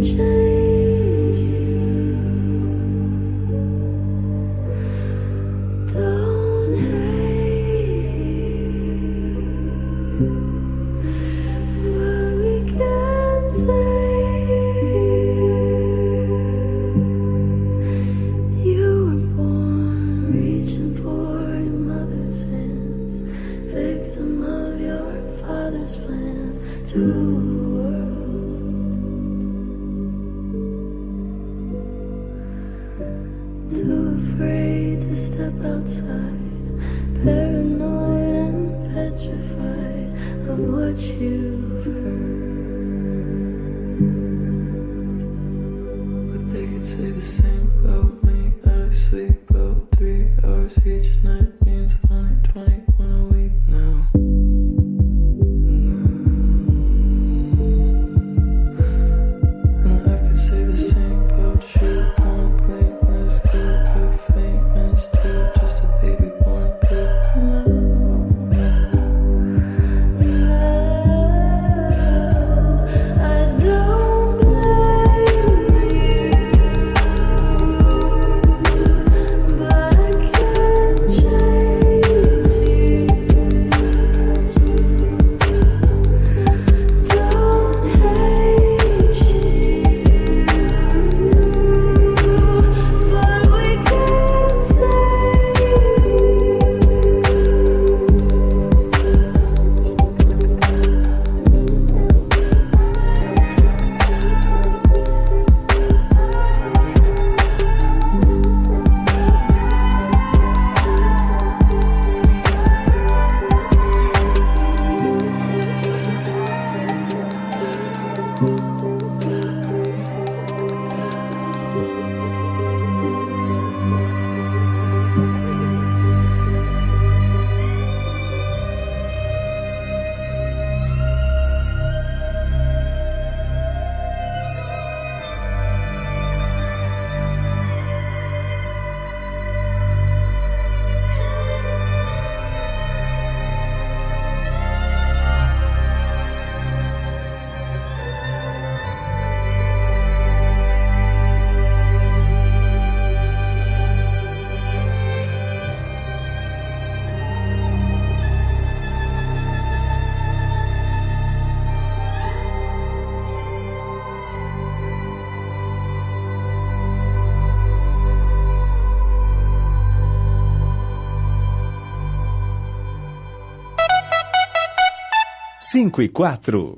5:04.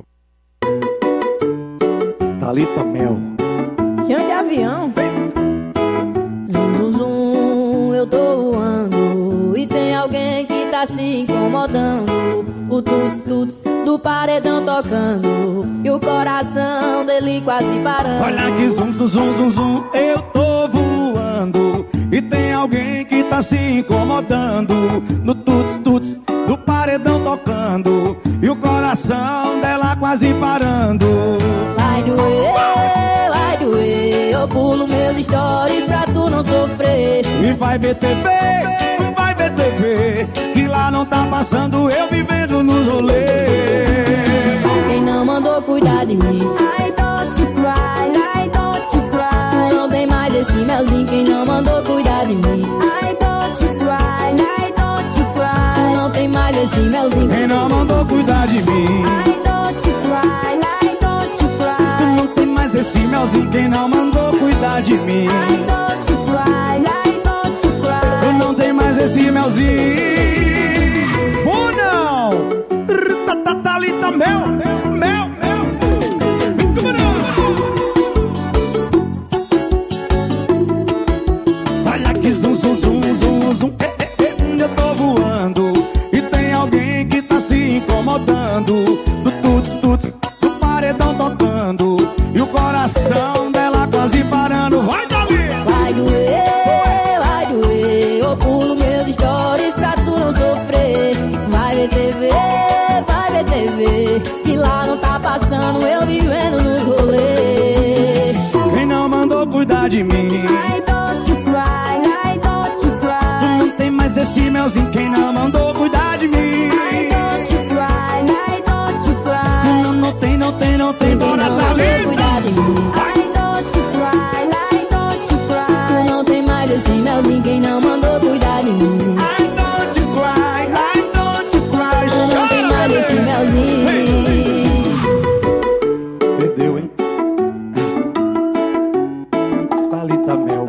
Thalita Mel. Chão de avião. Zum, zum, zum, eu tô voando e tem alguém que tá se incomodando. O tuts, tuts do paredão tocando e o coração dele quase parando. Olha que zum, zum, zum, zum, zum, eu tô voando e tem alguém que tá se incomodando. No tuts, tuts do paredão tocando e o coração dela quase parando. Vai doer, eu pulo meus stories pra tu não sofrer. E vai ver TV, que lá não tá passando eu vivendo nos rolês. Quem não mandou cuidar de mim? I don't you cry, I don't you cry. Tu não tem mais esse melzinho. Quem não mandou cuidar de mim? I don't you cry, I don't you cry. Tu não tem mais esse melzinho. Quem não mandou cuidar de mim? I don't you cry, I don't you cry. Tu não tem mais esse melzinho. Quem não mandou cuidar de mim? I don't you cry, I don't you cry. Tu não tem mais esse melzinho. Ou não? Thalita Mel. Olha que zum, zum, zum, zum, zum. Eu tô voando e tem alguém que tá se incomodando. Do tuts, tuts, do paredão tocando e o coração dela quase parando. Vai, Dali! Vai doer, eu pulo meus stories pra tu não sofrer. Vai ver TV, que lá não tá passando eu vivendo nos rolês. Quem não mandou cuidar de mim? I don't you cry, I don't you cry. Tu não tem mais esse melzinho. Quem não mandou cuidar de mim? I don't you cry, I don't you cry. Tu não tem, Quem não bora, mandou Thalita! cuidar de mim? I meu, hein? Thalita Mel.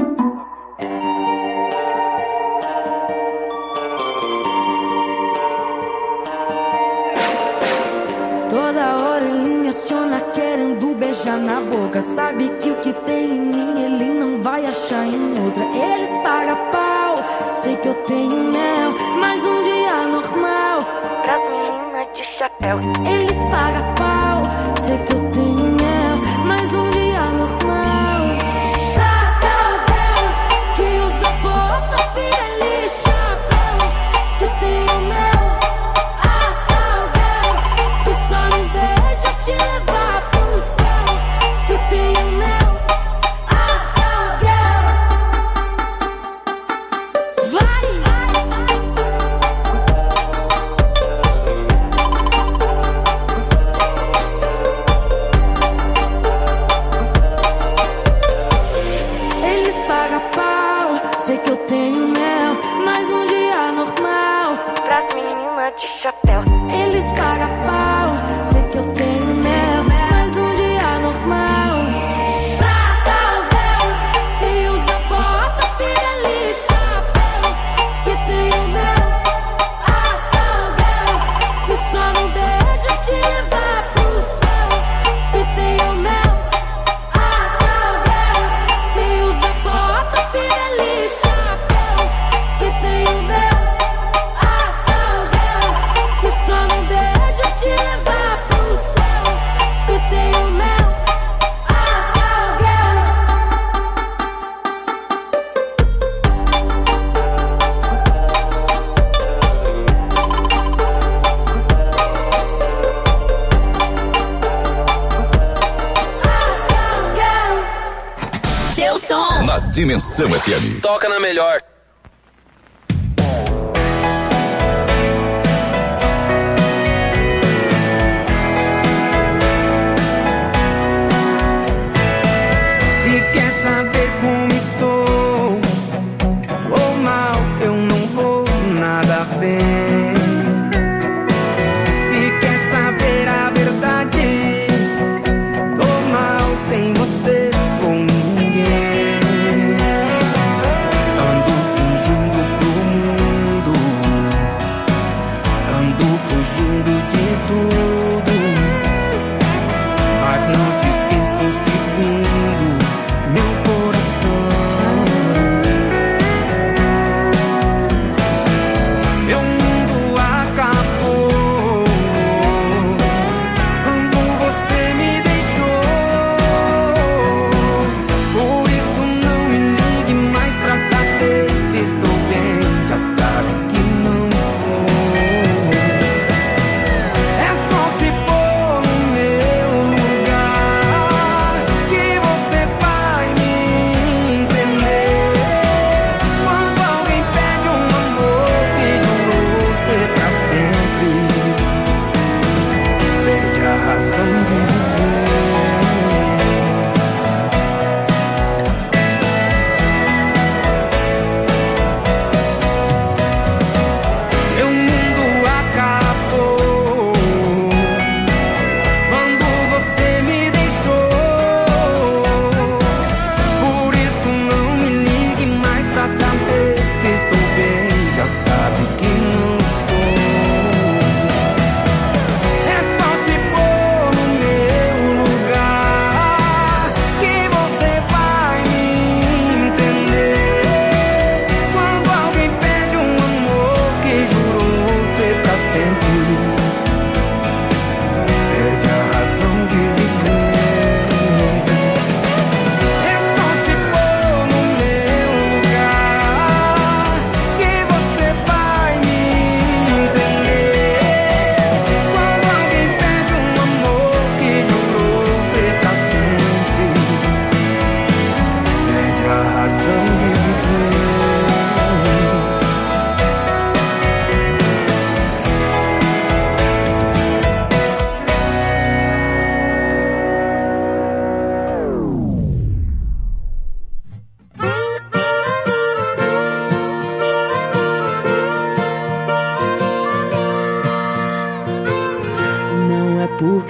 Toda hora ele me aciona querendo beijar na boca. Sabe que o que tem em mim ele não vai achar em outra. Eles pagam pau, sei que eu tenho mel, mas um dia normal pras meninas de chapéu. Eles pagam pau, sei que eu tenho mel, mas um dia normal pras cowgirl que usa bota, feliz chapéu. Que eu tenho mel, as cowgirl que só não beija te levar pro céu. Que eu tenho mel, as cowgirl. Vai! Eles pagam pau, sei que eu tenho mel, mas um dia normal pras meninas de chapéu. Eles pagam pau, sei que eu tenho mel, mas um dia normal pras cowgirl que usa bota, feliz chapéu. Que tenho mel, as cowgirl que só não beija te levar pro céu. Que tenho mel, as cowgirl que usa bota, feliz chapéu. Que tenho mel, as cowgirl que só não beija te levar pro céu. Que tenho mel, as cowgirl. As cowgirl. Seu som. Na Dimensão FM. Toca na melhor. Se quer saber como estou, tô mal, eu não vou nada bem. Se quer saber a verdade, tô mal, sem você sou ninguém. Ando fingindo pro mundo, ando fugindo de tudo, mas não te esqueça um segundo, meu coração. Meu mundo acabou quando você me deixou.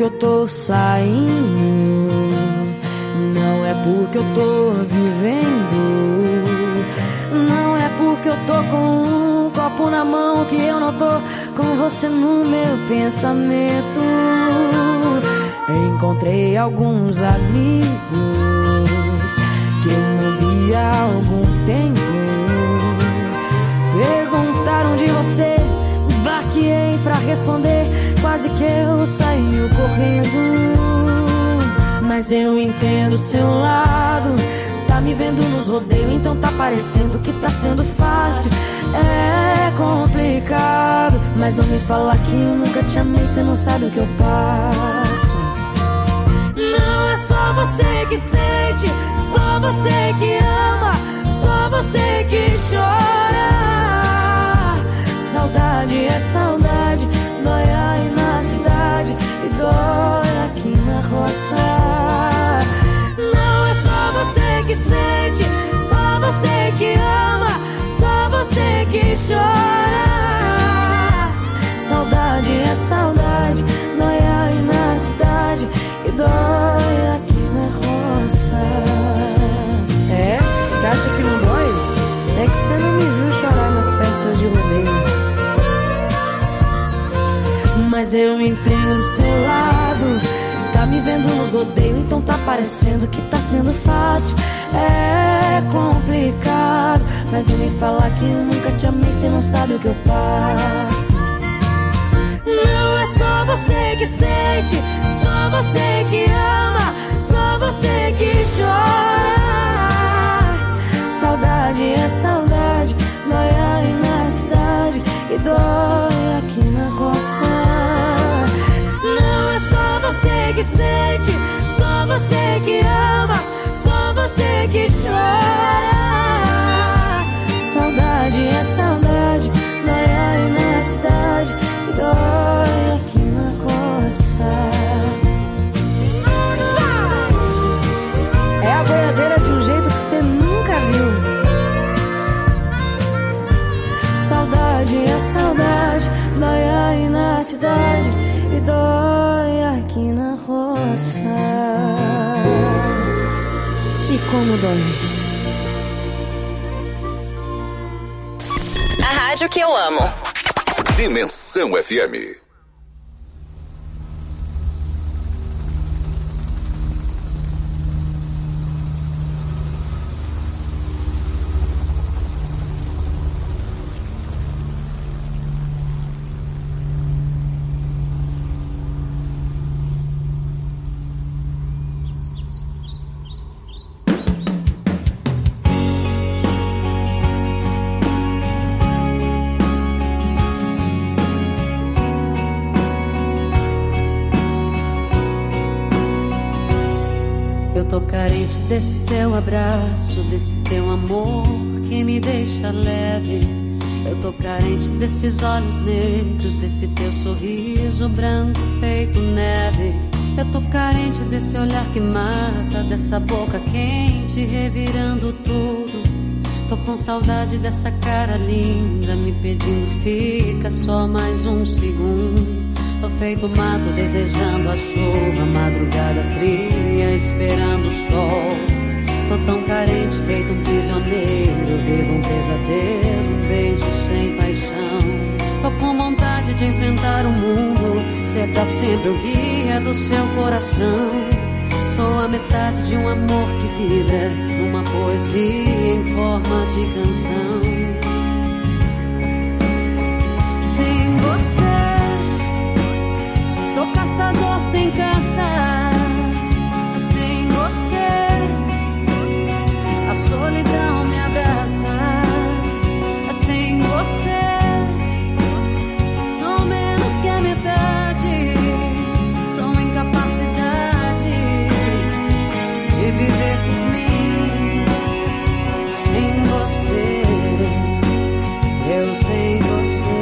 eu tô saindo, não é porque eu tô vivendo, não é porque eu tô com um copo na mão que eu não tô com você no meu pensamento. Encontrei alguns amigos que eu não vi há algum tempo. Perguntaram de você, baqueei pra responder, quase que eu saí correndo. Mas eu entendo seu lado, tá me vendo nos rodeios, então tá parecendo que tá sendo fácil. É complicado, mas não me fala que eu nunca te amei, cê não sabe o que eu passo. Não é só você que sente, só você que ama, só você que chora. Saudade é saudade, dói aí na cidade e dói aqui na roça. Não é só você que sente, só você que ama, só você que chora. Saudade é saudade, dói aí na cidade e dói aqui na roça. É? Você acha que não dói? É que você não me viu chorar nas festas de rodeio. Mas eu entendo do seu lado, tá me vendo nos rodeios, então tá parecendo que tá sendo fácil. É complicado, mas não me fala que eu nunca te amei, cê não sabe o que eu passo. Não é só você que sente, só você que ama, só você que chora. Saudade é saudade, dói aí na cidade e dói aqui na roça. Não é só você que sente, só você que ama, só você que chora. Saudade é saudade, dói aí na cidade e dói aqui na roça. É a boiadeira de um jeito que você nunca viu. Saudade é saudade, dói aí na cidade e dói aqui na roça. E como dói. A rádio que eu amo. Dimensão FM. Tô carente desse teu abraço, desse teu amor que me deixa leve. Eu tô carente desses olhos negros, desse teu sorriso branco feito neve. Eu tô carente desse olhar que mata, dessa boca quente revirando tudo. Tô com saudade dessa cara linda me pedindo fica só mais um segundo. Tô feito mato desejando a chuva, madrugada fria esperando o sol. Tô tão carente feito um prisioneiro, vivo um pesadelo, um beijo sem paixão. Tô com vontade de enfrentar o mundo, ser pra sempre o guia do seu coração. Sou a metade de um amor que vibra numa poesia em forma de canção. Sem você sou caçador sem caça. Sem você a solidão me abraça. Sem você sou menos que a metade. Sou incapacidade de viver por mim. Sem você, eu sem você.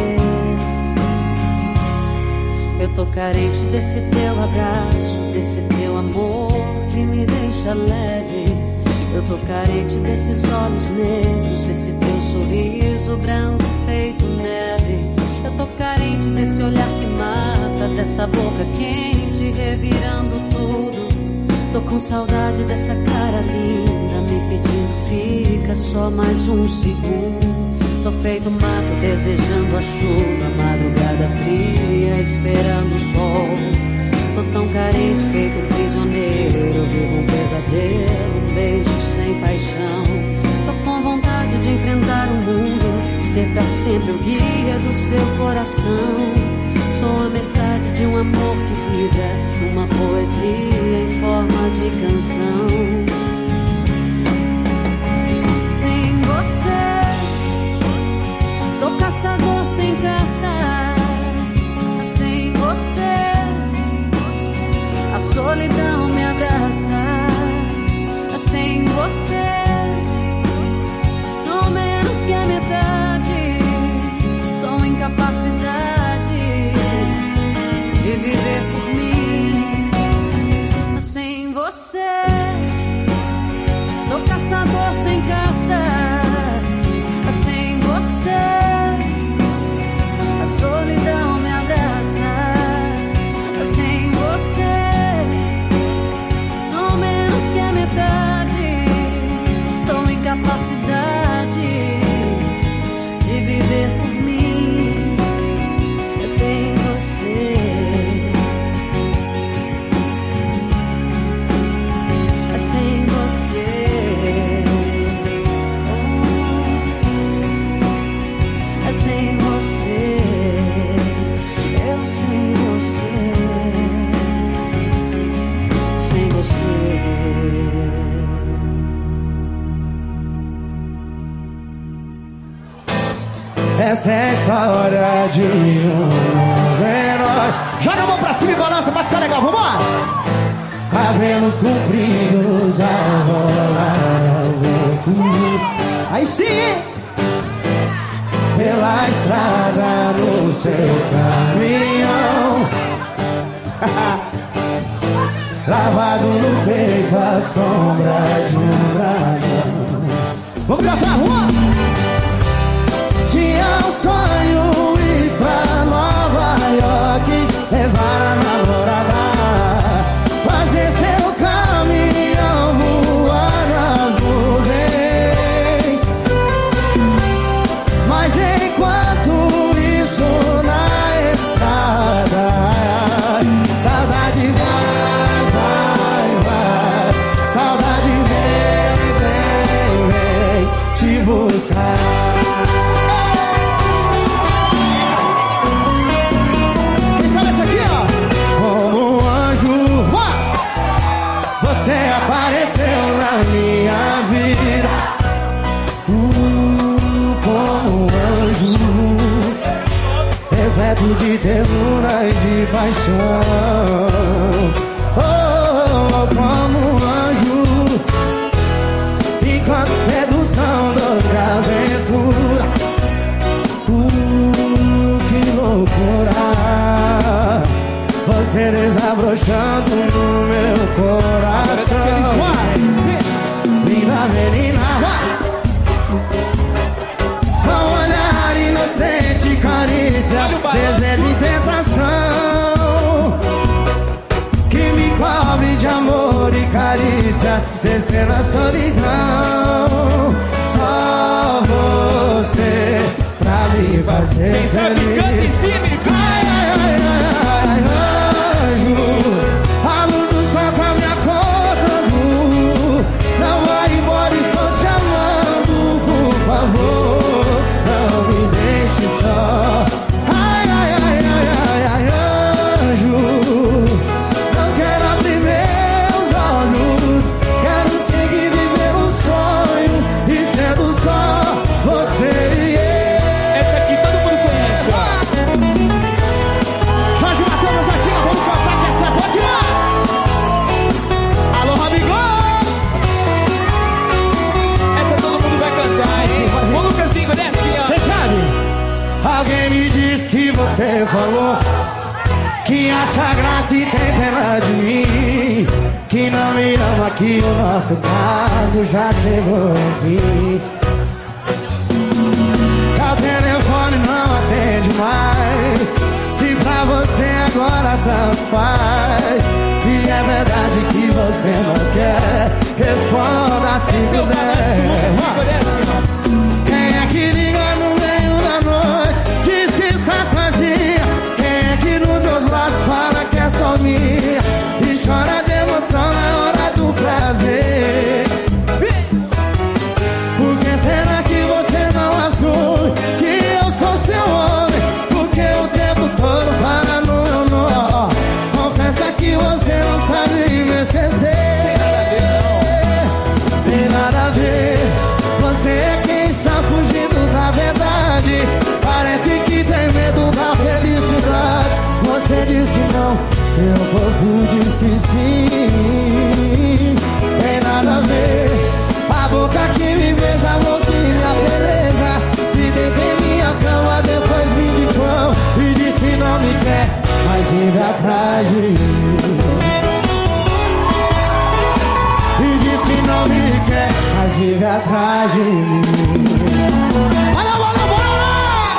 Eu tô carente desse teu abraço, desse teu amor que me deixa leve. Eu tô carente desses olhos negros, desse teu sorriso branco feito neve. Eu tô carente desse olhar que mata, dessa boca quente revirando tudo. Tô com saudade dessa cara linda me pedindo fica só mais um segundo. Tô feito mato desejando a chuva, madrugada fria esperando o sol. Tô tão carente feito um prisioneiro, eu vivo um pesadelo, um beijo sem paixão. Tô com vontade de enfrentar o mundo, ser pra sempre o guia do seu coração. Sou a metade de um amor que vibra, uma poesia em forma de canção. Sem você, sou caçador sem caça. Sem você, a solidão me abraça. Sem você, sou menos que a metade. Sou incapacidade de viver por mim. Sem você, sou caçador sem caça. Sem você, a solidão me abraça. Sem você, sou menos que a metade. Sou incapacidade de viver por mim. Sem você, sem você, sem você, eu sem você, sem você. Essa é a história de um herói. Joga a mão pra cima e balança pra ficar legal, vambora! Cabelos compridos ao rolar ao vento. Aí sim! Pela estrada no seu caminhão. Lavado no peito a sombra de um dragão. Vamos cantar, rua! Tinha um sonho ir pra Nova York, levar a namorada, fazer seu caminhão voar nas nuvens. Mas enquanto isso na estrada, saudade vai, vai, vai. Saudade vem, vem, vem te buscar. Você apareceu na minha vida como um anjo, repleto de ternura e de paixão. Oh, como um anjo, enquanto sedução, doce aventura. Que loucura, você desabrochando no meu coração. Linda menina, com olhar inocente, carícia, desejo e tentação, que me cobre de amor e carícia, descendo a solidão. Só você pra me fazer feliz. Canta em cima, A luz do sol com a minha cor, não vai embora, estou te amando, por favor, não me deixe só. Ai, ai, ai, ai, ai, ai, anjo, não quero abrir meus olhos, quero seguir vivendo um sonho e sendo só você e eu. essa aqui todo mundo conhece, ó. Jorge Matheus, Zatinha, vamos cantar que essa é boa demais. Alô, Robigol! Essa todo mundo vai cantar, hein? Ô, Lucasinho, desce, ó. Você sabe, alguém me disse que você falou que acha graça e tem pena de mim, que não me ama, que o nosso caso já chegou aqui. Tá o telefone telefone não atende mais. Se pra você agora tanto faz. Se é verdade que você não quer, responda se puder. Quem é que liga no meio da noite, diz que está sozinha? Quem é que nos seus braços fala que é só minha e chora de emoção na hora do prazer? Por que será que você não assume que eu sou seu homem? Porque o tempo todo fala no meu nome. Confessa que você não sabe me esquecer. Tem nada a ver. Você é quem está fugindo da verdade. Parece que tem medo da felicidade. Você diz que não, seu corpo diz que sim. Tem nada a ver. A boca que me beija, a boca que me apedreja. Se deita em minha cama, depois me difama e diz que não me quer, mas vive atrás de mim. E diz que não me quer, mas vive atrás de mim. Olha, bora lá!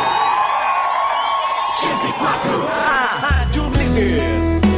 104, a Rádio Líder.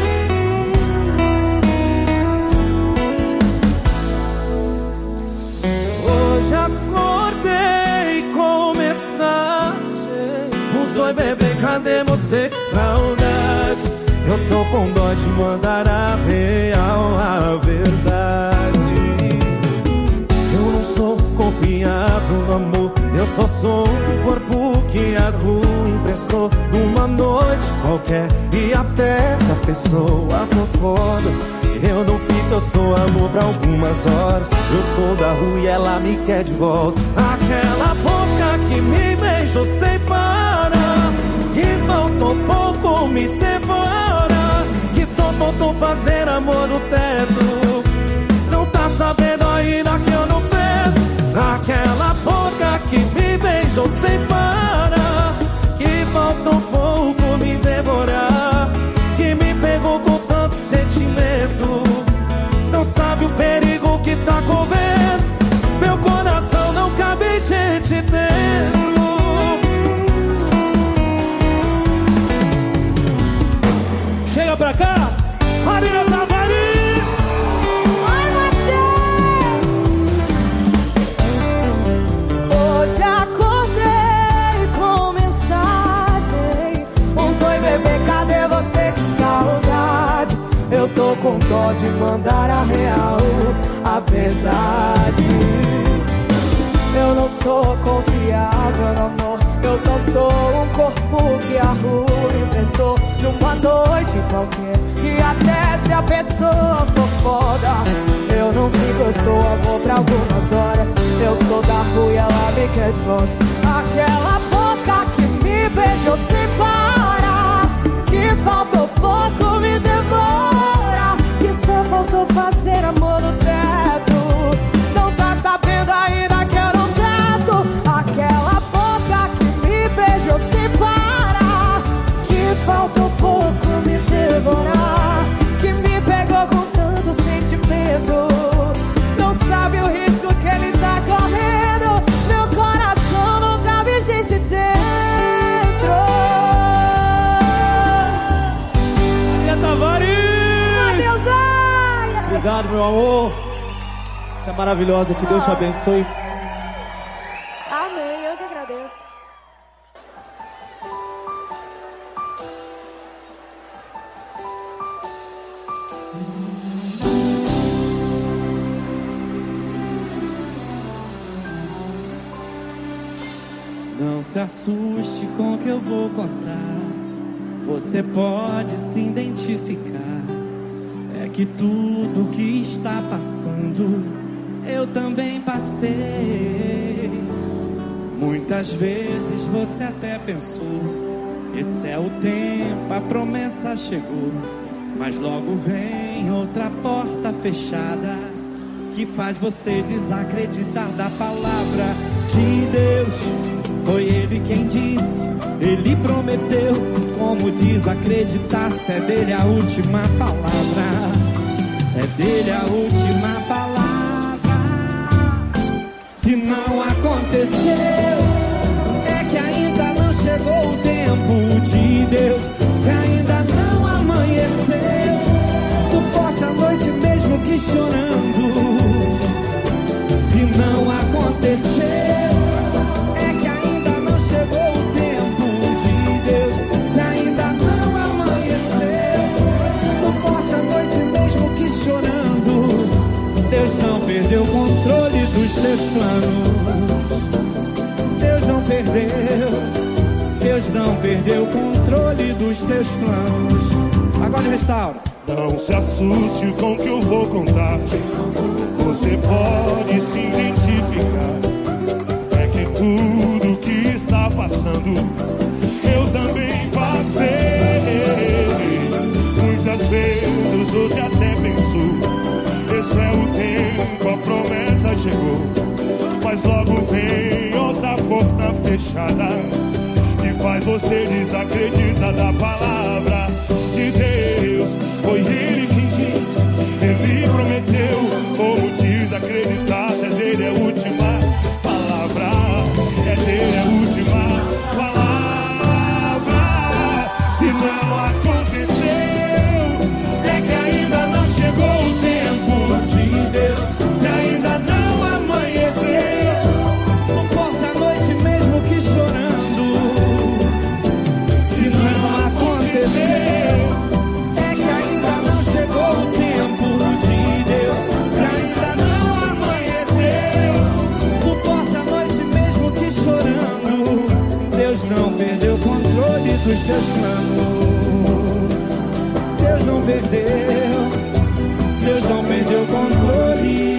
Hoje acordei com mensagem. Oi bebê, cadê você? Que saudade. Eu tô com dó de mandar a real, a verdade. Eu não sou confiável no amor. Eu só sou um corpo que a rua emprestou numa noite qualquer. E até se a pessoa for foda, eu não fico, eu sou amor pra algumas horas. Eu sou da rua e ela me quer de volta. Aquela boca que me beijou sem parar, que faltou pouco me devora, que só faltou fazer amor no teto. Não tá sabendo ainda que eu não peso. Aquela boca que me beijou sem parar, que faltou pouco me devorar, que me pegou com tanto sentimento. Não sabe o perigo que tá correndo. Meu coração não cabe gente dentro. Chega pra cá, Marina Tavares. Ai, Mateus. Hoje acordei com mensagem. Oi bebê, cadê você? Que saudade. Eu tô com dó de mandar a real, a verdade. Eu não sou confiável no amor. Eu só sou um corpo que a rua emprestou numa noite qualquer. E até se a pessoa for foda, eu não fico, eu sou amor pra algumas horas. Eu sou da rua e ela me quer de volta. Aquela boca que me beijou sem parar, que faltou pouco me devora, que só faltou fazer amor no teto. Não tá sabendo ainda que eu não peço. Aquela boca que me beijou sem parar, que faltou pouco me devorar, que me pegou com tanto sentimento. Não sabe o risco que ele tá correndo. Meu coração não cabe gente dentro. Maria Tavares! Mateus Aia! Obrigado, meu amor. Você é maravilhosa, que Deus te abençoe. Amém, eu que agradeço. Não se assuste com o que eu vou contar. Você pode se identificar. É que tudo que está passando eu também passei. Muitas vezes você até pensou: esse é o tempo, a promessa chegou. Mas logo vem outra porta fechada, que faz você desacreditar da palavra de Deus. Foi Ele quem disse, Ele prometeu. Como desacreditar se é dele a última palavra? É dele a última palavra. Se não aconteceu, é que ainda não chegou. Deus não perdeu o controle dos teus planos. Deus não perdeu. Deus não perdeu o controle dos teus planos. Agora restaura. Não se assuste com o que eu vou contar. Você pode se identificar. É que tudo que está passando eu também passei. Muitas vezes você até pensou: esse é o tempo, a promessa chegou. Mas logo vem outra porta fechada que faz você desacreditar da palavra de Deus. Foi Ele quem disse, Ele prometeu. Como diz, acreditar, se é dele é a última palavra. É dele é a última palavra. Se não aconteceu, é que ainda não chegou o tempo de Deus. Se ainda não amanheceu, suporte a noite mesmo que chorando. Se não aconteceu, é que ainda não chegou o tempo de Deus. Se ainda não amanheceu, suporte a noite mesmo que chorando. Deus não perdeu o controle dos teus planos. Deus não perdeu. Deus não perdeu o controle.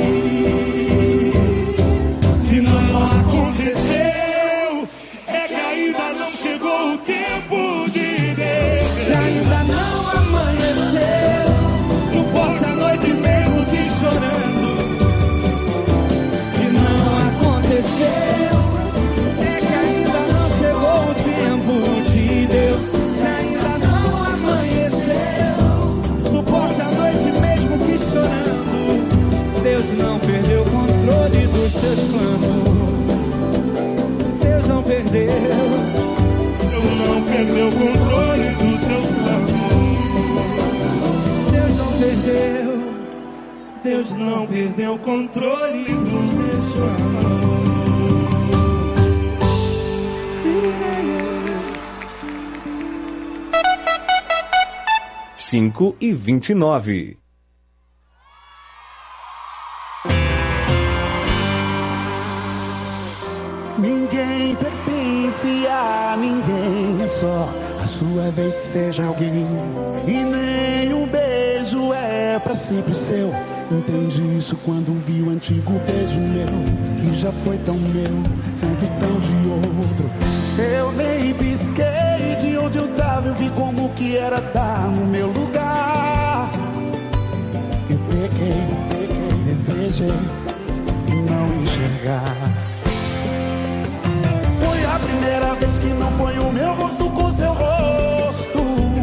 Se não aconteceu, é que ainda não chegou o tempo de Deus. Se ainda não amanheceu, suporte a noite mesmo que chorando. Se não aconteceu, é que ainda não chegou o tempo de Deus. Se ainda não amanheceu, suporte a noite mesmo que chorando. Deus não perdeu o controle dos teus planos. Deus não perdeu. Deus não perdeu o controle dos seus planos. Deus não perdeu. Deus não perdeu o controle dos meus planos. 5:29. Ninguém pertence a ninguém, é só a sua vez, seja alguém. E nem um beijo é pra sempre seu. Entendi isso quando vi o antigo beijo meu, que já foi tão meu, sendo tão de outro. Eu nem pisquei de onde eu tava, eu vi como que era estar no meu lugar. Eu pequei, desejei não enxergar. Foi a primeira vez que não foi o meu rosto com seu rosto.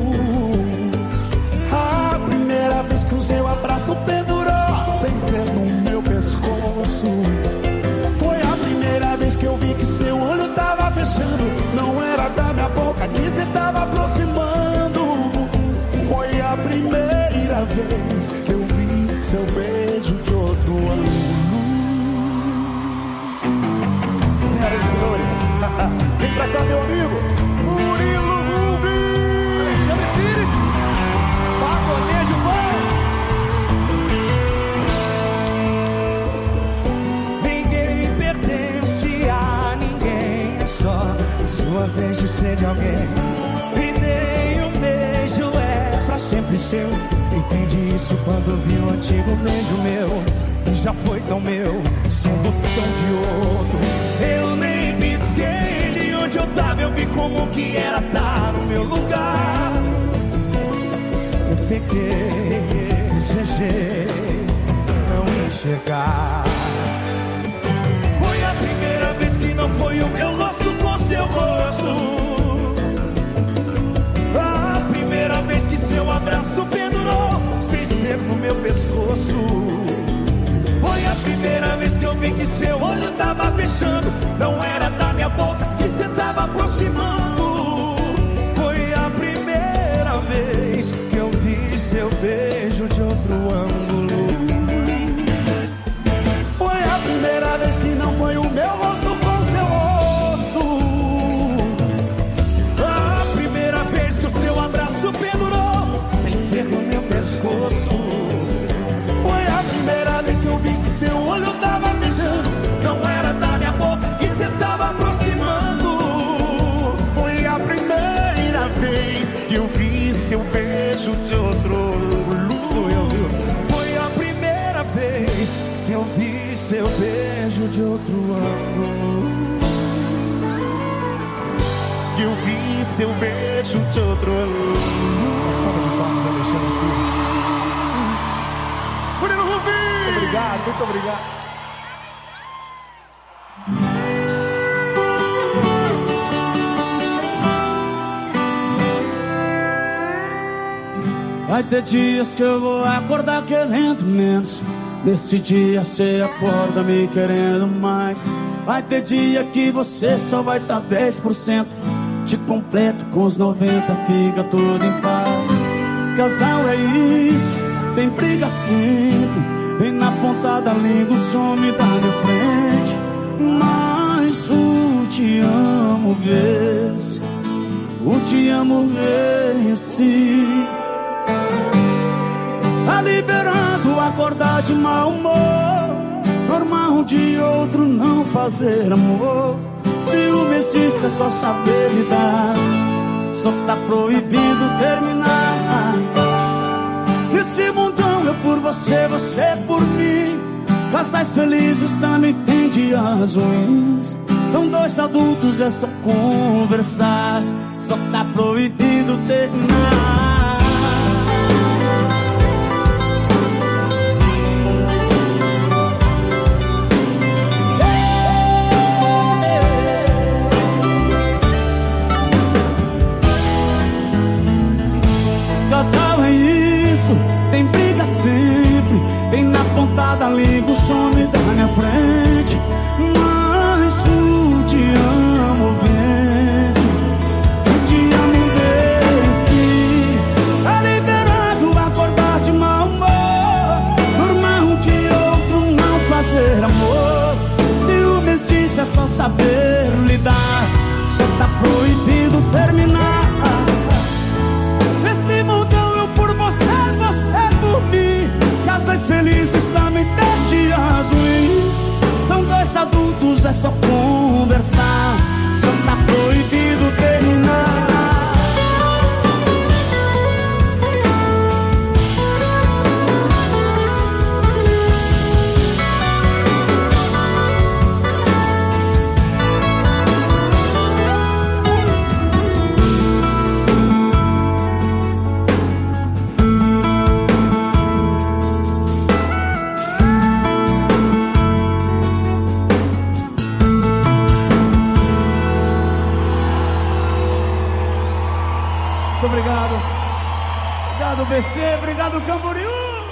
A primeira vez que o seu abraço pendurou sem ser no meu pescoço. Foi a primeira vez que eu vi que seu olho tava fechando, não era da minha boca que cê tava aproximando. Foi a primeira vez que eu vi seu beijo de outro ângulo. Senhoras e senhores, vem pra cá, meu amigo Murilo Rubens, Alexandre Pires, Pagonejo bom. Ninguém pertence a ninguém, é só sua vez de ser de alguém. E nem um beijo é pra sempre seu. Entendi isso quando vi o antigo beijo meu, que já foi tão meu, sendo tão de outro. Eu nem pisquei de onde eu tava, eu vi como que era estar no meu lugar. Eu peguei, desejei não enxergar. Foi a primeira vez que não foi o meu rosto com seu rosto. A primeira vez que seu abraço pendurou sem ser no meu pescoço. Foi a primeira vez que eu vi que seu olho tava fechando, não era da minha boca que cê tava aproximando. Foi a primeira vez que eu vi seu beijo de outro ângulo. foi a primeira vez que não foi o meu rosto com seu rosto. A primeira vez que o seu abraço pendurou sem ser no meu pescoço. Foi a primeira vez que eu Eu vi seu beijo de outro ângulo. Eu vi seu beijo de outro ângulo. Murilo Rubim! Obrigado, muito obrigado. Vai ter dias que eu vou acordar querendo menos. Nesse dia cê acorda me querendo mais. Vai ter dia que você só vai tá 10%. Te completo com os 90, fica tudo em paz. Casal é isso, tem briga sempre. Vem na ponta da língua, some da minha frente. Mas o te amo vence. O te amo vence. Tá liberando acordar de mau humor. Normal de outro não fazer amor. Ciúme existe, é só saber lidar. Só tá proibido terminar. Nesse mundão eu por você, você por mim. Casais felizes também tem dias ruins. São dois adultos, é só conversar. Só tá proibido terminar. Casal é isso, tem briga sempre. Vem na ponta da língua, some da minha frente. Mas o te amo vence. O te amo vence. Tá liberado acordar de mau humor. Normal de outro não fazer amor. Ciúme existe, é só saber lidar. Só tá proibido terminar. Casais felizes também tem dias ruins. São dois adultos, é só conversar. Só tá proibido terminar. Obrigado. Obrigado, BC. Obrigado, Camboriú.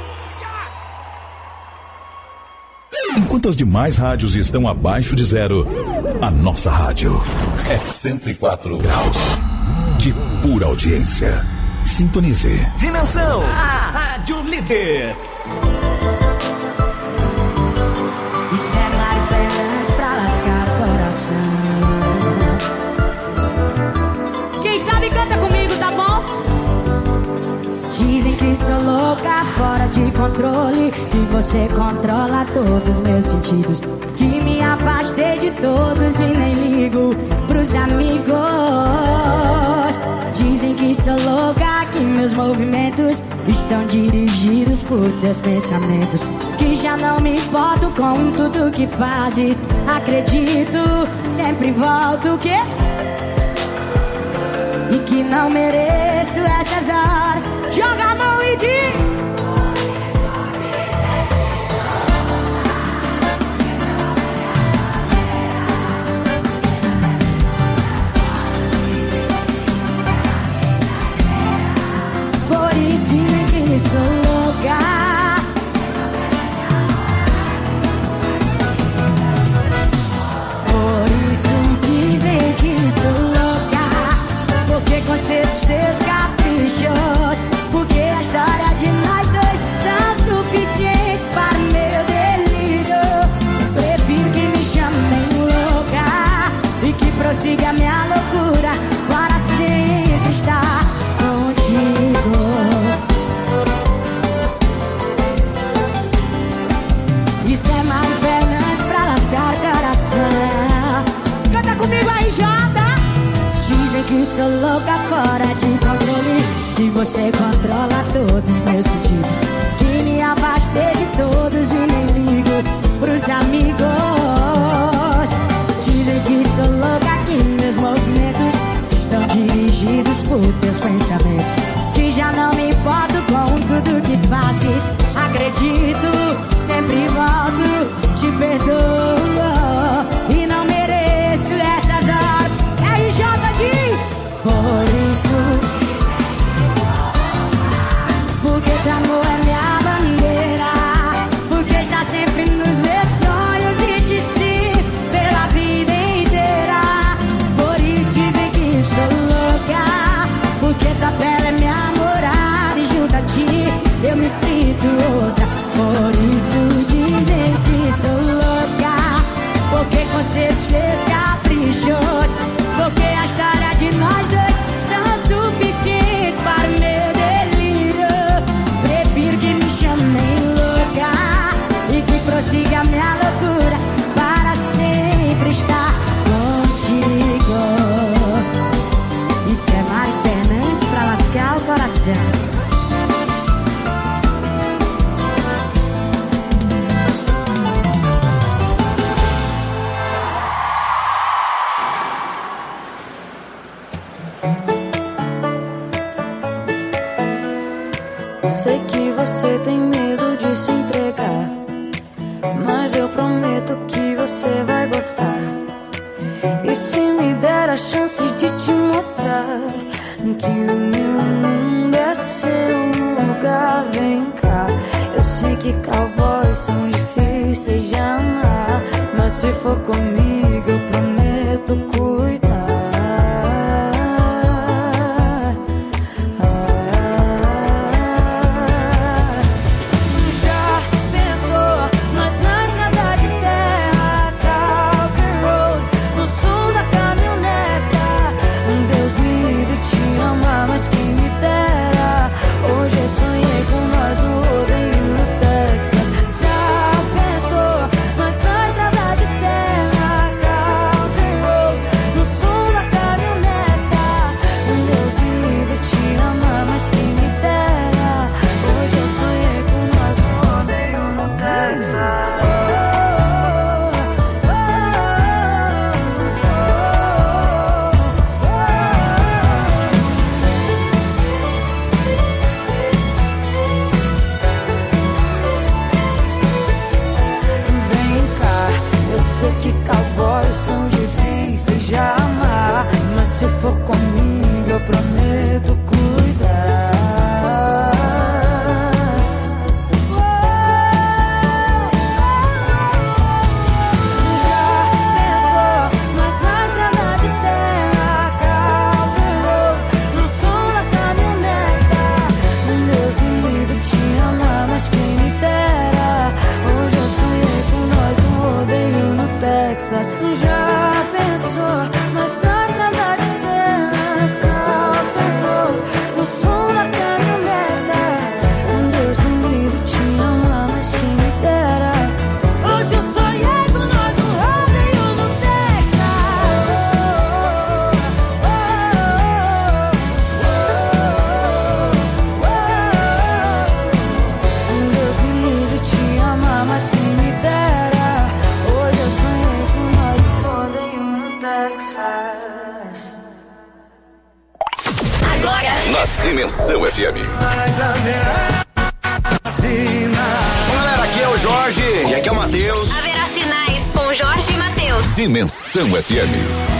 Enquanto as demais rádios estão abaixo de zero, a nossa rádio é 104 graus de pura audiência. Sintonize. Dimensão, a rádio líder. Isso é Mário Fernandes pra lascar o coração. Quem sabe canta comigo, tá bom? Dizem que sou louca, fora de controle, que você controla todos meus sentidos, que me afastei de todos e nem ligo pros amigos. Dizem que sou louca, que meus movimentos estão dirigidos por teus pensamentos, que já não me importo com tudo que fazes. Acredito, sempre volto, que e que não mereço essas horas. Joga a mão e diz: por isso dizem que sou louca. Por isso dizem que sou louca, porque concedo os teus caprichos, porque a história de nós dois são suficientes para o meu delírio. Prefiro que me chamem louca e que prossiga a minha loucura para sempre estar contigo. Isso é Mário Fernandes pra lascar o coração. Canta comigo aí, Jota. Dizem que sou louca, fora de controle, que você controla todos meus sentidos, que me afastei de todos e nem ligo sempre nos meus sonhos e te sigo pela vida inteira. Por isso dizem que sou louca, porque tua pele é minha morada e junto a ti eu me sinto outra. Por isso dizem que sou louca, porque conceitos teus caprichos, porque a história de nós dois são suficientes para o meu delírio. Prefiro que me chamem louca e que prossiga a minha loucura para sempre estar contigo. Isso é Mari Fernandes pra lascar o coração. Sei que você tem medo de se entregar, mas eu prometo que você vai gostar. E se me der a chance de te mostrar que o meu mundo é seu lugar, vem cá. Eu sei que cowboys são difíceis de amar, mas se for comigo eu prometo cuidar. Se for comigo eu prometo cuidar. Já pensou nas estradas de terra, country road, no som da caminhoneta? Deus me livre te amar, mas quem me dera. Hoje eu sonhei com nós um rodeio no Texas. Já pensou nas estradas de Dimensão FM. Bom, galera, aqui é o Jorge e aqui é o Matheus. Haverá sinais com Jorge e Matheus. Dimensão FM.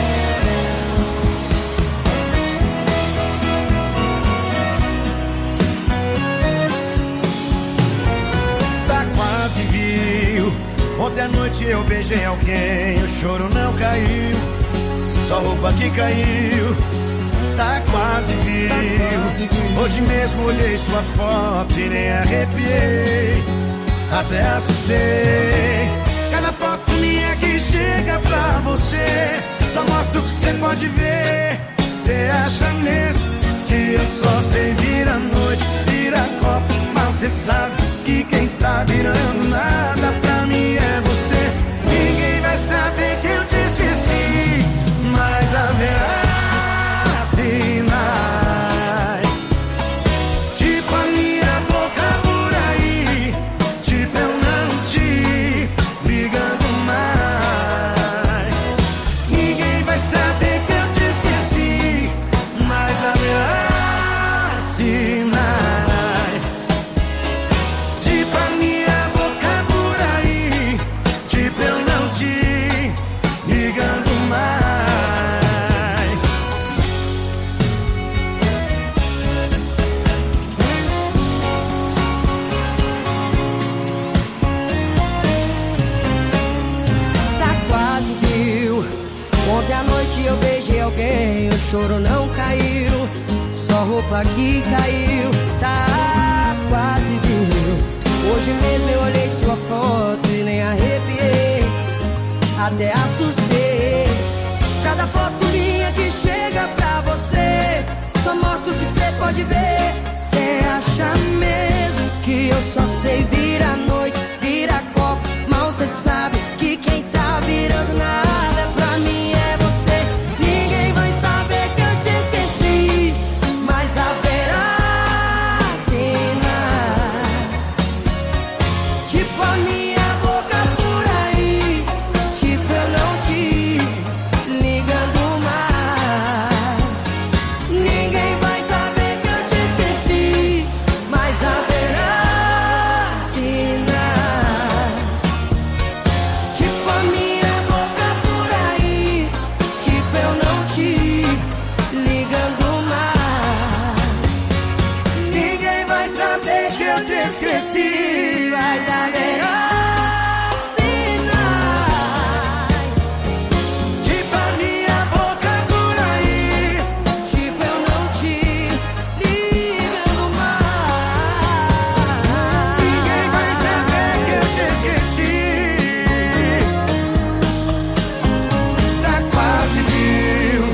Tá quase viu. Ontem à noite eu beijei alguém, o choro não caiu, só roupa que caiu. Tá quase viu. Hoje mesmo olhei sua foto e nem arrepiei, até assustei. Cada foto minha que chega pra você só mostra o que você pode ver. Você acha mesmo que eu só sei virar noite, virar copo? Mas você sabe que quem tá virando nada pra mim é você. Ninguém vai saber que eu te esqueci, mas haverá sinais, tipo a minha boca por aí, tipo eu não te ligando mais. Ninguém vai saber que eu te esqueci, mas haverá sinais. alguém, o choro não caiu, só roupa que caiu, tá quase viu. Hoje mesmo eu olhei sua foto e nem arrepiei, até assustei. Cada foto minha que chega pra você só mostra o que cê pode ver. Cê acha mesmo que eu só sei virar noite, virar copo? Mal cê sabe que quem tá virando nada pra mim é você. Ninguém vai saber que eu te esqueci, mas haverá sinais, tipo a minha boca por aí, tipo eu não te ligando mais. Ninguém vai saber que eu te esqueci, mas haverá sinais, tipo a minha boca por aí, tipo eu não te ligando mais. Ninguém vai saber que eu te esqueci, mas haverá sinais, tipo a minha boca por aí, tipo eu não te ligando mais. Ninguém vai saber que eu te esqueci, tá quase viu.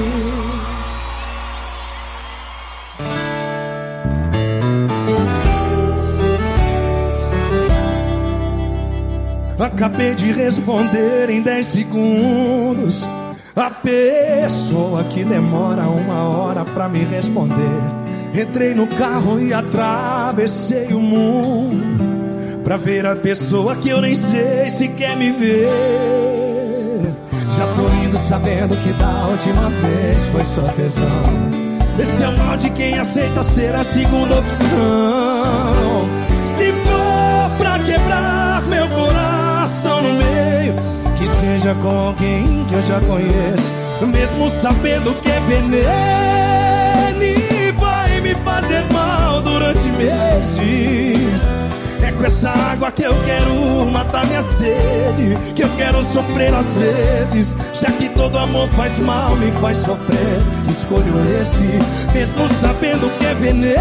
Acabei de responder em 10 segundos. A pessoa que demora 1 hora pra me responder. Entrei no carro e atravessei o mundo pra ver a pessoa que eu nem sei se quer me ver. Já tô indo sabendo que da última vez foi só tesão. Esse é o mal de quem aceita ser a segunda opção. Se for pra quebrar meu coração no meio, que seja com alguém que eu já conheço, mesmo sabendo que é veneno e vai me fazer mal durante meses. É com essa água que eu quero matar minha sede, que eu quero sofrer às vezes, já que todo amor faz mal, me faz sofrer. Escolho esse, mesmo sabendo que é veneno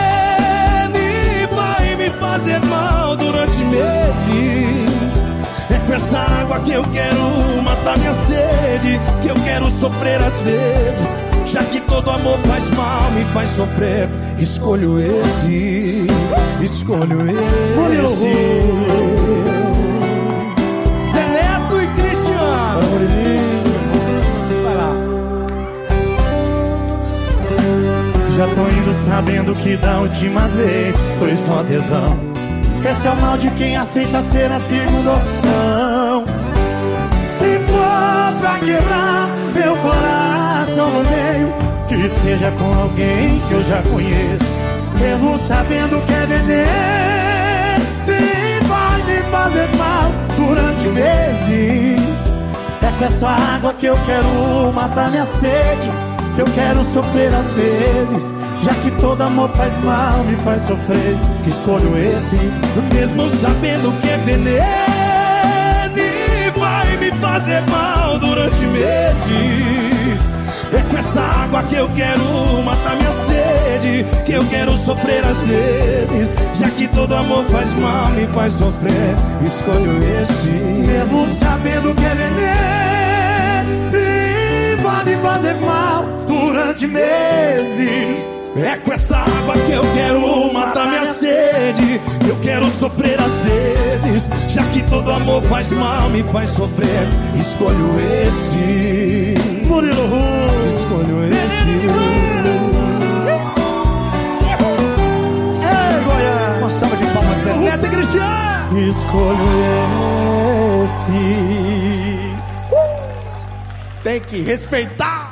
e vai me fazer mal durante meses. É com essa água que eu quero matar minha sede, que eu quero sofrer às vezes, já que todo amor faz mal, me faz sofrer. Escolho esse, escolho esse. Zé Neto e Cristiano. Vai lá. Já tô indo sabendo que da última vez foi só tesão. Esse é o mal de quem aceita ser a segunda opção. Se for pra quebrar meu coração no meio, que seja com alguém que eu já conheço, mesmo sabendo que é veneno e vai me fazer mal durante meses. É com essa água que eu quero matar minha sede, que eu quero sofrer às vezes, já que todo amor faz mal, me faz sofrer. Escolho esse, mesmo sabendo que é veneno e vai me fazer mal durante meses. É com essa água que eu quero matar minha sede, que eu quero sofrer às vezes, já que todo amor faz mal, me faz sofrer. Escolho esse, mesmo sabendo que é veneno e vai me fazer mal durante meses. É com essa água que eu quero matar minha sede, que eu quero sofrer às vezes, já que todo amor faz mal, me faz sofrer. Escolho esse, Murilo Ru, escolho esse. Ei, Goiás, uma salva de palmas, Zé Neto e Cristiano. Escolho esse. Tem que respeitar.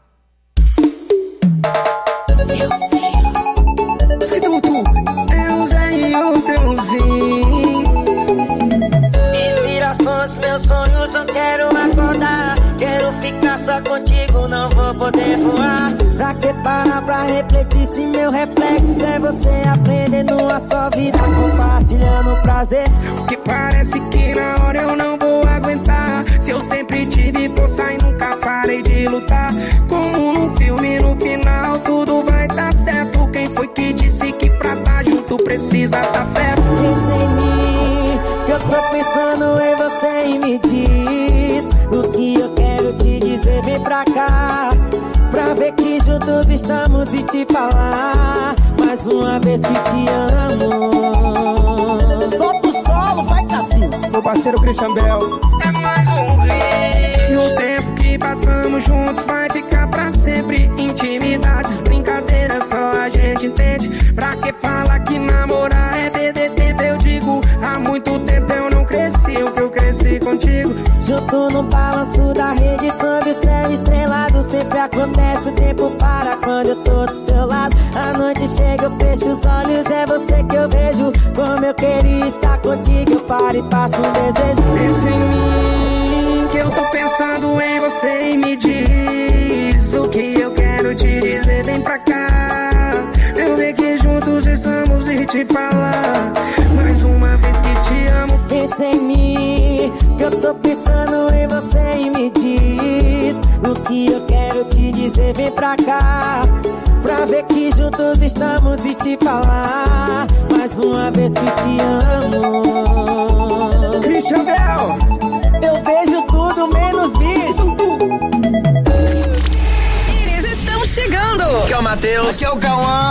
Inspirações, meus sonhos, não quero acordar. Quero ficar só contigo, não vou poder voar. Pra que parar pra refletir se meu reflexo é você aprendendo a sua vida, compartilhando prazer? Que parece que na hora eu não vou aguentar. Se eu sempre tive força e nunca parei de lutar. Com pensando em você e me diz o que eu quero te dizer, vem pra cá, pra ver que juntos estamos e te falar mais uma vez que te amo. Solta o solo, vai Cassinho. Meu parceiro Christian Bell. É mais um rei. E o tempo que passamos juntos vai ficar pra sempre. Intimidades, brincadeiras, só a gente entende. Pra que fala que namorar é DDT? Eu digo, há muito tempo eu não cresci o que eu cresci contigo. Junto no balanço da rede, sob o céu estrelado. Sempre acontece, o tempo para quando eu tô do seu lado. A noite chega, eu fecho os olhos, é você que eu vejo. Como eu queria estar contigo, eu paro e faço um desejo. Pensa em mim, que eu tô pensando em você e me diz o que eu quero te dizer, vem pra cá. Eu ver que juntos estamos e te falar mais uma vez que te amo. Pensa em mim, que eu tô pensando em você e me diz o que eu quero te dizer, vem pra cá, pra ver que juntos estamos e te falar mais uma vez que te amo. Christian Bell. Eu vejo tudo menos bicho. Eles estão chegando. Aqui é o Matheus. Aqui é o Cauã.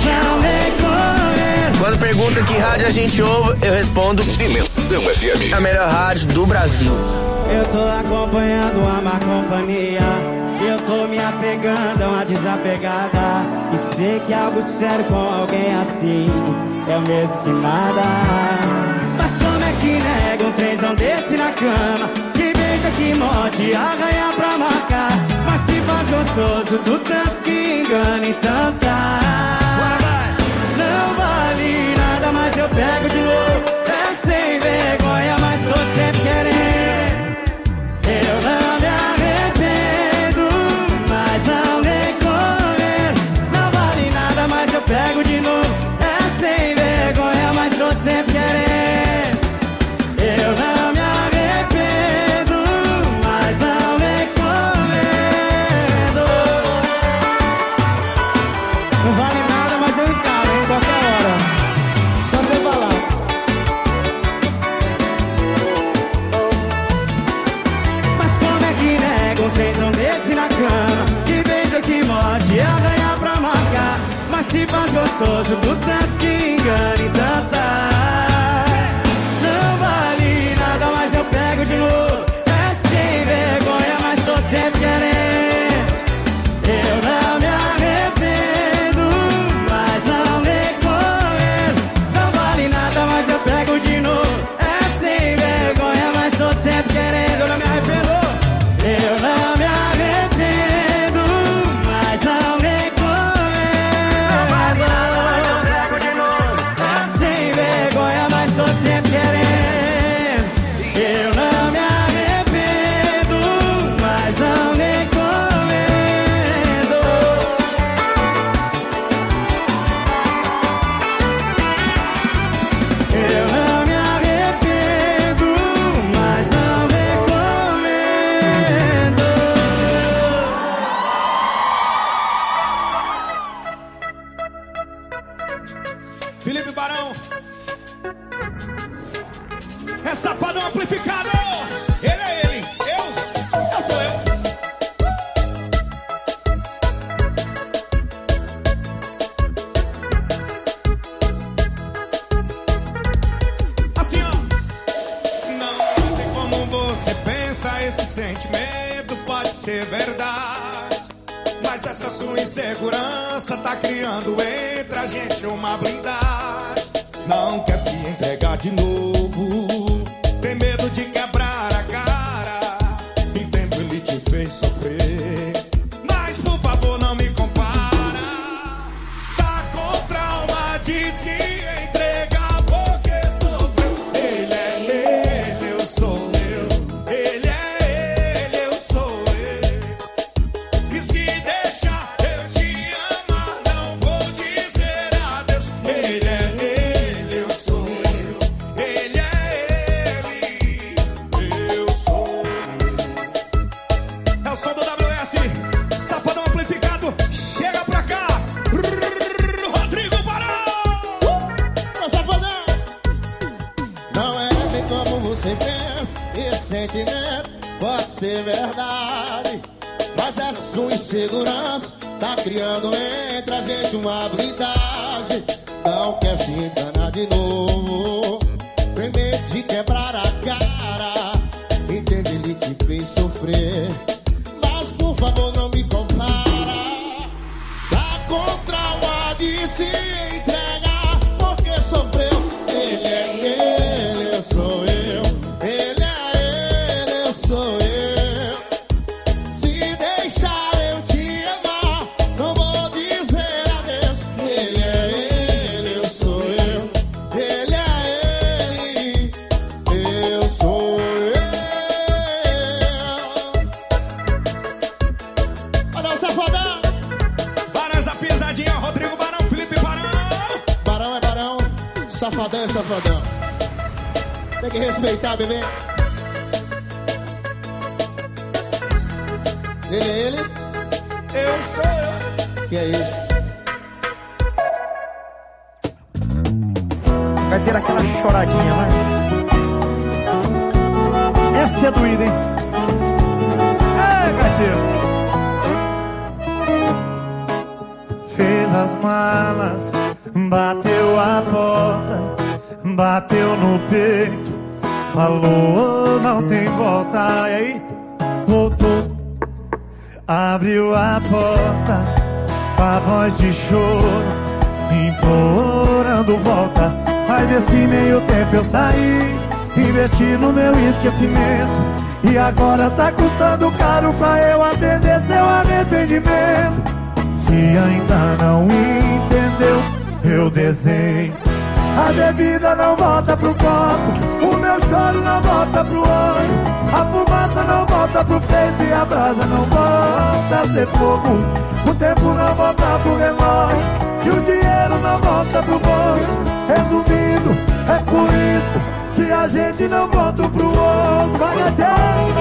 Quando pergunta que rádio a gente ouve, eu respondo Dimensão FM. a melhor rádio do Brasil. Eu tô acompanhando a má companhia. Eu tô me apegando a uma desapegada. E sei que algo sério com alguém assim é o mesmo que nada. Mas como é que nega um trenzão desse na cama? Que beija, que morde, arranha pra marcar. Mas se faz gostoso do tanto que engana, então tá. Não vale nada, mas eu pego de novo. É sem vergonha, mas tô sempre querendo. Eu não me arrependo, mas não recomendo. Não vale nada, mas eu pego de novo. É sem vergonha, mas tô sempre querendo. Eu não me arrependo, mas não recomendo. Não vale nada, mas eu encaro em qualquer hora. Só você falar. Mas como é que nega um trenzão desse na cama? Que beija, que morde, arranha pra marcar. Mas se faz gostoso do tanto que engana, então tá. Não vale nada, mas eu pego de novo. É sem vergonha, mas tô sempre querendo. Eu não me arrependo, mas não recomendo. Não vale nada, mas eu pego de novo. É sem vergonha, mas tô sempre querendo. Eu não me arrependo. Eu não me arrependo, mas não recomendo. Não vale nada, mas eu pego de novo. É sem vergonha, mas tô sempre querendo. Eu não me arrependo, mas não recomendo. Eu não me arrependo, mas não recomendo. Felipe Barão. É Safadão amplificado. Ele é ele. Eu sou eu. Assim, ó. Não tem como você pensa, esse sentimento pode ser verdade. Mas essa sua insegurança tá criando entre a gente uma blindagem. Não quer se entregar de novo, tem medo de quebrar a cara. Em tempo ele te fez sofrer, mas por favor não me compara. Tá com trauma de se entregar porque sofreu. Ele é ele, eu sou eu. Ele é ele, eu sou eu. E se deixar eu te amar, não vou dizer adeus. Ele é ele, eu sou eu. Ele é ele. esse sentimento pode ser verdade, mas essa sua insegurança tá criando entre a gente uma blindagem. Não quer se enganar de novo, tem medo de quebrar a cara. Entende, ele te fez sofrer, mas por favor não me compara. Tá com trauma de se entregar, porque sofreu. Ele é ele, eu sou eu. Ele é ele, eu sou eu. Se deixar eu te amar, não vou dizer adeus. Ele é ele, eu sou eu. Ele é ele, eu sou eu. Olha o Safadão. Barão, essa pisadinha, Rodrigo Barão, Felipe Barão. Barão é Barão, Safadão é Safadão. Tem que respeitar, bebê. Ele é ele, eu sou eu. que é isso? Vai ter aquela choradinha, vai. Essa é doída, hein? É, gaiteiro. Fez as malas, bateu a porta, bateu no peito, falou não tem volta. E aí, voltou, abriu a porta, com a voz de choro, implorando volta. Mas nesse meio tempo eu saí, investi no meu esquecimento, e agora tá custando caro pra eu atender seu arrependimento. Se ainda não entendeu, eu desenho. A bebida não volta pro copo, o meu choro não volta pro olho, a fumaça não volta pro peito e a brasa não volta a ser fogo. O tempo não volta pro relógio e o dinheiro não volta pro bolso. Resumindo, é por isso que a gente não volta pro outro. Vai até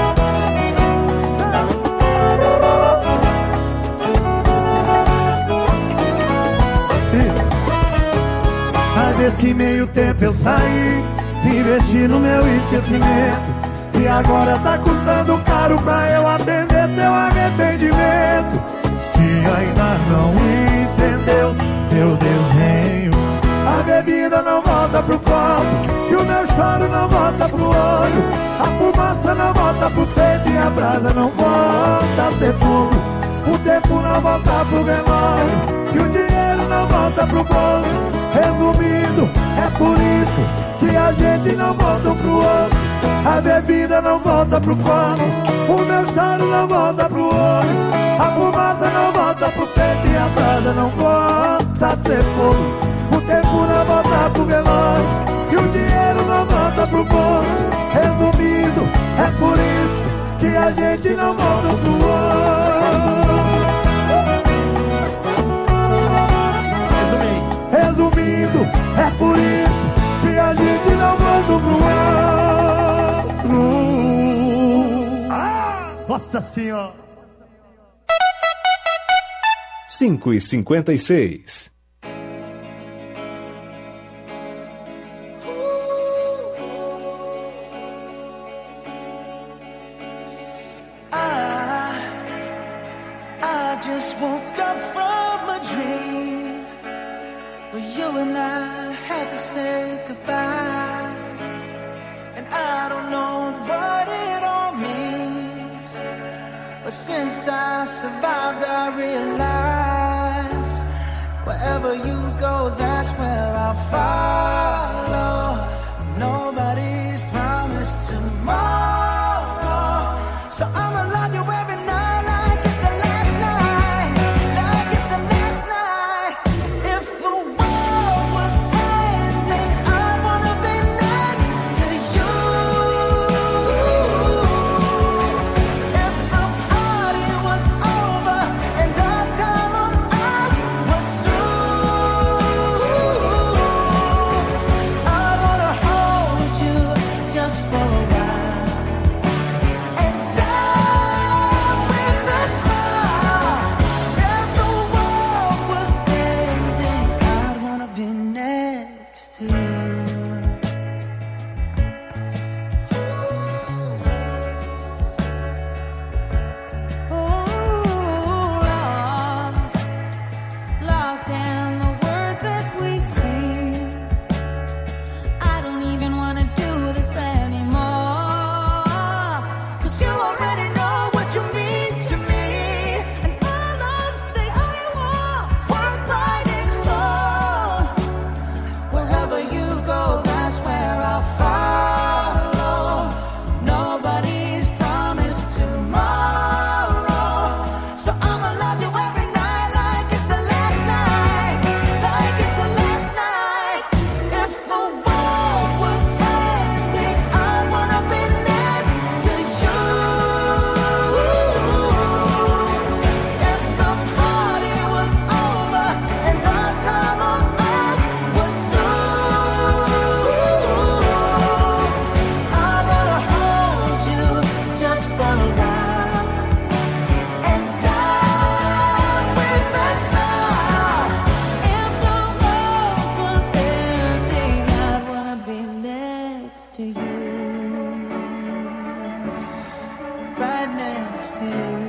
desse meio tempo eu saí, investi no meu esquecimento, e agora tá custando caro pra eu atender seu arrependimento. Se ainda não entendeu, eu desenho. A bebida não volta pro copo, e o meu choro não volta pro olho, a fumaça não volta pro peito e a brasa não volta a ser fogo. O tempo não volta pro relógio e o dinheiro não volta pro bolso. Resumindo, é por isso que a gente não volta pro outro. A bebida não volta pro copo, o meu choro não volta pro olho, a fumaça não volta pro peito e a brasa não volta a ser fogo. O tempo não volta pro relógio e o dinheiro não volta pro bolso. Resumindo, é por isso que a gente não volta pro outro. Resumindo, é por isso que a gente não volta pro outro. Nossa Senhora. 5h56. I just woke up from a dream where you and I had to say goodbye, and I don't know what it all means, but since I survived I realized wherever you go, that's where I'll follow. Nobody's promised tomorrow, so I'ma love you every night like it's the last night, like it's the last night. If the world was ending, I wanna be next to you. If the party was over and our time on earth was through, I wanna to you.